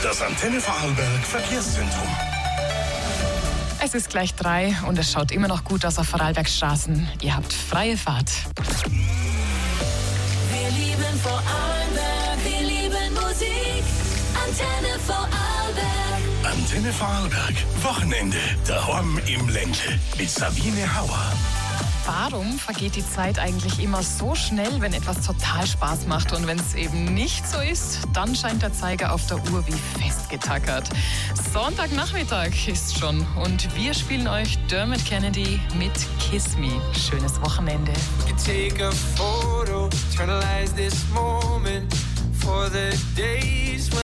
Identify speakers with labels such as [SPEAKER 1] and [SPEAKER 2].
[SPEAKER 1] Das Antenne Vorarlberg Verkehrszentrum.
[SPEAKER 2] Es ist gleich 3 und es schaut immer noch gut aus auf Vorarlbergstraßen. Ihr habt freie Fahrt.
[SPEAKER 3] Wir lieben Vorarlberg, wir lieben Musik. Antenne Vorarlberg.
[SPEAKER 1] Antenne Vorarlberg. Wochenende. Daheim im Ländle. Mit Sabine Hauer.
[SPEAKER 2] Warum vergeht die Zeit eigentlich immer so schnell, wenn etwas total Spaß macht? Und wenn es eben nicht so ist, dann scheint der Zeiger auf der Uhr wie festgetackert. Sonntagnachmittag ist schon und wir spielen euch Dermot Kennedy mit Kiss Me. Schönes Wochenende.
[SPEAKER 4] Take a photo, eternalize this moment for the days when